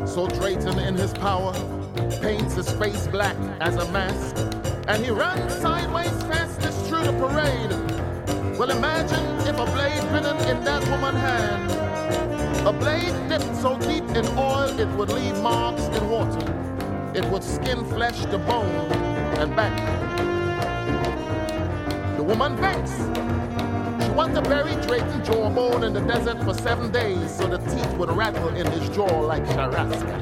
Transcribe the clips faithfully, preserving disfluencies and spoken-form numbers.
So Drayton in his power paints his face black as a mask, and he runs sideways fastest through the parade. Well, imagine if a blade hidden in that woman's hand, a blade dipped so deep in oil it would leave marks in water. It would skin flesh to bone and back. The woman vexed. She wanted to bury Drayton jawbone in the desert for seven days so the teeth would rattle in his jaw like Sharaska.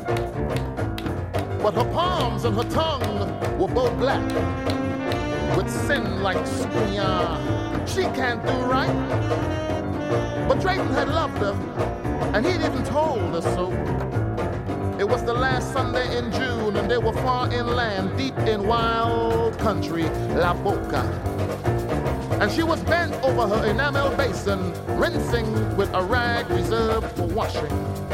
But her palms and her tongue were both black, with sin like Spunya. She can't do right. But Drayton had loved her, and he'd even told her so. It was the last Sunday in June, and they were far inland, deep in wild country, La Boca. And she was bent over her enamel basin, rinsing with a rag reserved for washing.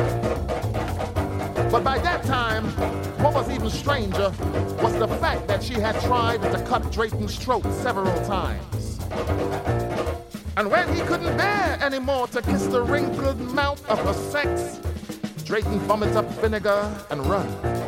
But by that time, what was even stranger was the fact that she had tried to cut Drayton's throat several times. And when he couldn't bear anymore to kiss the wrinkled mouth of her sex, Drayton vomits up vinegar and run.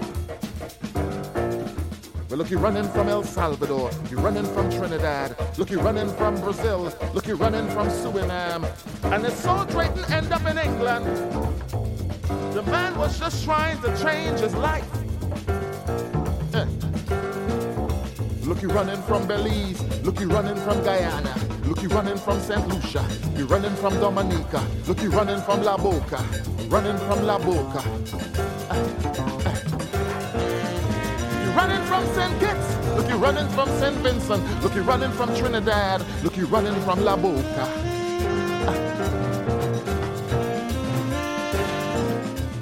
Well, look, you running from El Salvador, you running from Trinidad, look, you running from Brazil, look, you running from Suriname. And it saw Drayton end up in England. The man was just trying to change his life. Eh. Look, you running from Belize, look, you running from Guyana, look, you running from Saint Lucia, you running from Dominica, look, you running from La Boca, running from La Boca. Eh. Eh. You running from Saint Kitts, look, you running from Saint Vincent, look, you running from Trinidad, look, you running from La Boca. Eh.